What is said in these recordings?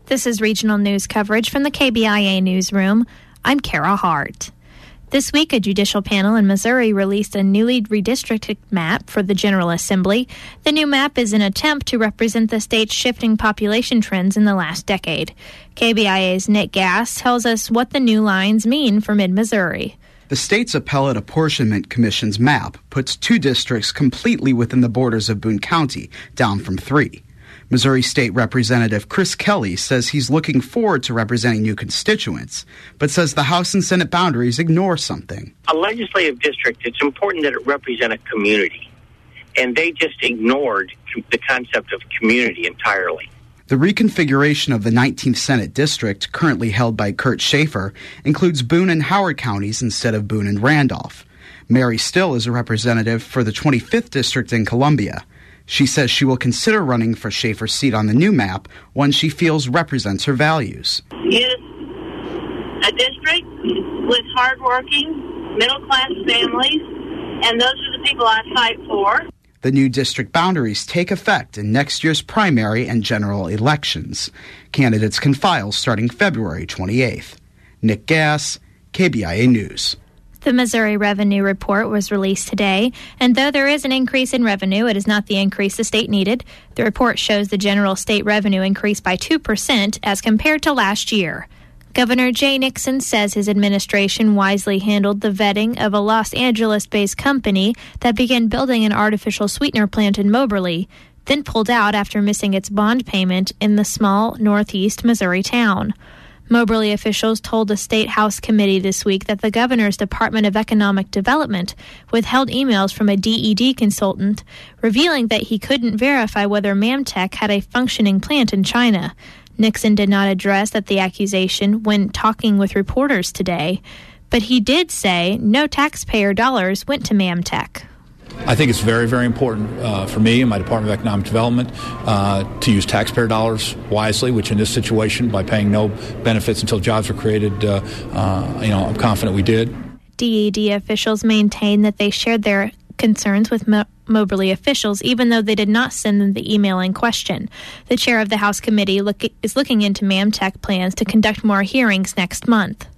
This is regional news coverage from the KBIA newsroom. I'm Kara Hart. This week, a judicial panel in Missouri released a newly redistricted map for the General Assembly. The new map is an attempt to represent the state's shifting population trends in the last decade. KBIA's Nick Gass tells us what the new lines mean for mid-Missouri. The state's Appellate Apportionment Commission's map puts 2 districts completely within the borders of Boone County, down from 3. Missouri State Representative Chris Kelly says he's looking forward to representing new constituents, but says the House and Senate boundaries ignore something. A legislative district, it's important that it represent a community, and they just ignored the concept of community entirely. The reconfiguration of the 19th Senate District, currently held by Kurt Schaefer, includes Boone and Howard counties instead of Boone and Randolph. Mary Still is a representative for the 25th District in Columbia. She says she will consider running for Schaefer's seat on the new map, one she feels represents her values. It's a district with hardworking, middle-class families, and those are the people I fight for. The new district boundaries take effect in next year's primary and general elections. Candidates can file starting February 28th. Nick Gass, KBIA News. The Missouri Revenue Report was released today, and though there is an increase in revenue, it is not the increase the state needed. The report shows the general state revenue increased by 2% as compared to last year. Governor Jay Nixon says his administration wisely handled the vetting of a Los Angeles-based company that began building an artificial sweetener plant in Moberly, then pulled out after missing its bond payment in the small northeast Missouri town. Moberly officials told the State House Committee this week that the governor's Department of Economic Development withheld emails from a DED consultant, revealing that he couldn't verify whether Mamtech had a functioning plant in China. Nixon did not address the accusation when talking with reporters today, but he did say no taxpayer dollars went to Mamtech. I think it's very, very important for me and my Department of Economic Development to use taxpayer dollars wisely, which in this situation, by paying no benefits until jobs were created, I'm confident we did. DED officials maintain that they shared their concerns with Moberly officials, even though they did not send them the email in question. The chair of the House Committee is looking into Mamtech plans to conduct more hearings next month.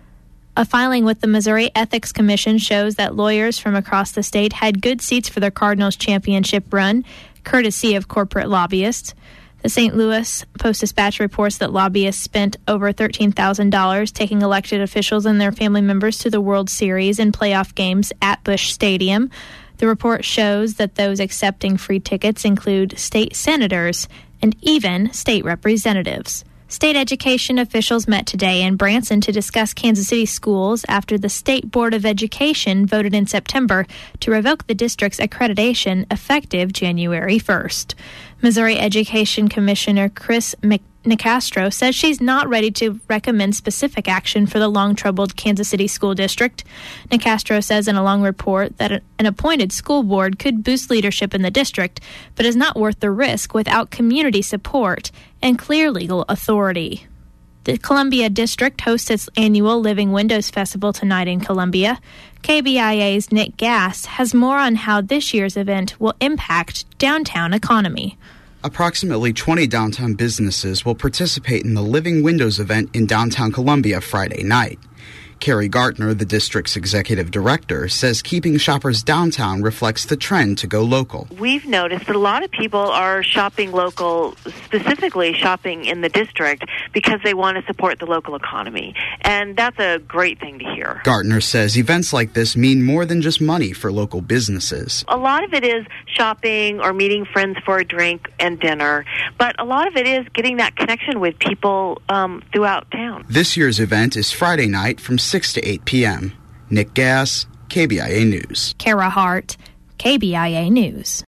A filing with the Missouri Ethics Commission shows that lawyers from across the state had good seats for their Cardinals championship run, courtesy of corporate lobbyists. The St. Louis Post-Dispatch reports that lobbyists spent over $13,000 taking elected officials and their family members to the World Series and playoff games at Busch Stadium. The report shows that those accepting free tickets include state senators and even state representatives. State education officials met today in Branson to discuss Kansas City schools after the State Board of Education voted in September to revoke the district's accreditation effective January 1st. Missouri Education Commissioner Chris Nicastro says she's not ready to recommend specific action for the long-troubled Kansas City School District. Nicastro says in a long report that an appointed school board could boost leadership in the district, but is not worth the risk without community support and clear legal authority. The Columbia District hosts its annual Living Windows Festival tonight in Columbia. KBIA's Nick Gass has more on how this year's event will impact downtown economy. Approximately 20 downtown businesses will participate in the Living Windows event in downtown Columbia Friday night. Carrie Gartner, the district's executive director, says keeping shoppers downtown reflects the trend to go local. We've noticed that a lot of people are shopping local, specifically shopping in the district, because they want to support the local economy. And that's a great thing to hear. Gartner says events like this mean more than just money for local businesses. A lot of it is shopping or meeting friends for a drink and dinner, but a lot of it is getting that connection with people throughout town. This year's event is Friday night from 6 to 8 p.m. Nick Gass, KBIA News. Kara Hart, KBIA News.